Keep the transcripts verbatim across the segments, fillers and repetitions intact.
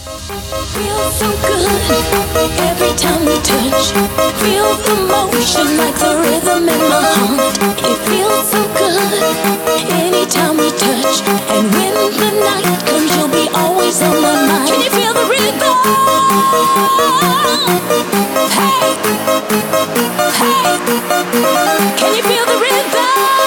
Feels so good every time we touch. Feel the motion like the rhythm in my heart. It feels so good anytime we touch. And when the night comes, you'll be always on my mind. Can you feel the rhythm? Hey, hey, can you feel the rhythm?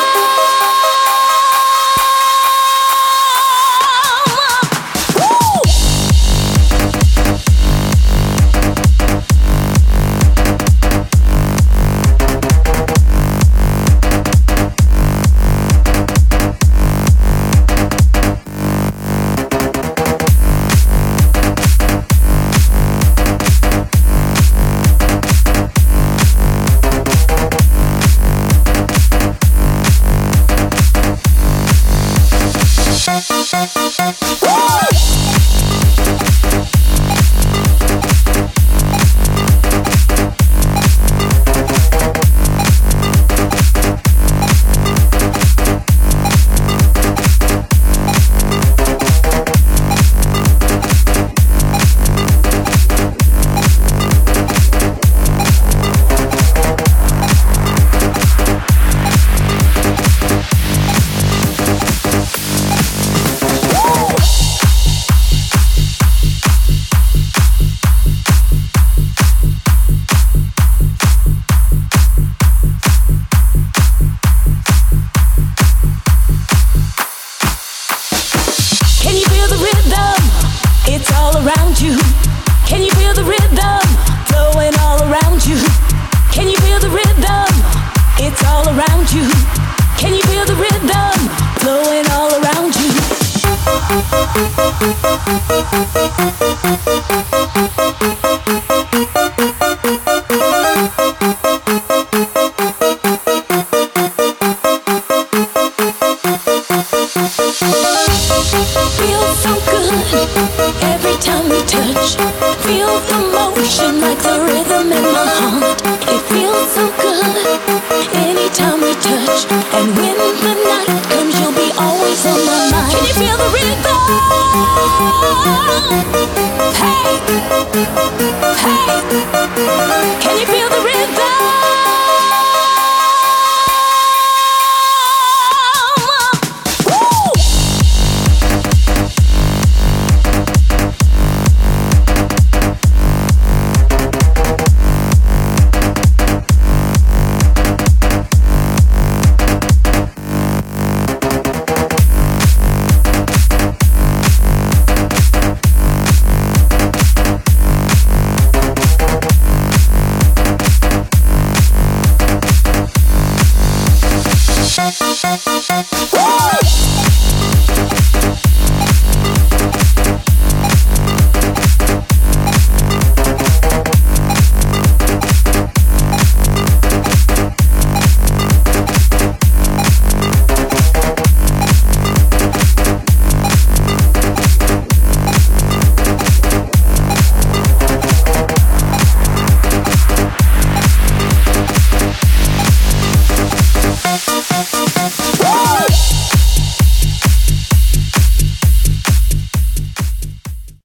Feels so good every time we touch. Feel the motion like the rhythm in my heart. It feels so good anytime we touch. And when the night comes, you'll be always on my mind. Can you feel the rhythm? Hey, hey, can you feel the rhythm?